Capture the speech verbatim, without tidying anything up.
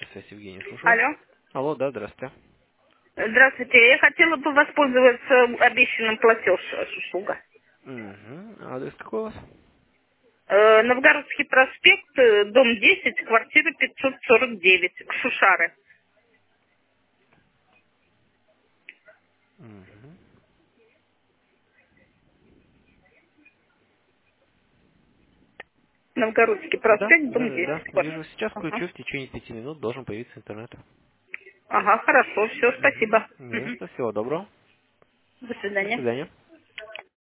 связь, Евгений, слушаю вас. Алло. Алло, да, здравствуйте. Здравствуйте. Я хотела бы воспользоваться обещанным платеж э, услуга. Угу. Адрес какой у вас? Э, Новгородский проспект, э, дом десять, квартира пятьсот сорок девять, Шушары. Угу. Новгородский Да, проспект, да, дом да, да. десять, Вижу, квартира. сейчас Ага. включу, в течение пяти минут должен появиться интернет. Ага, хорошо, все, Угу. спасибо. Не за Мгм. что, всего доброго. До До свидания. свидания.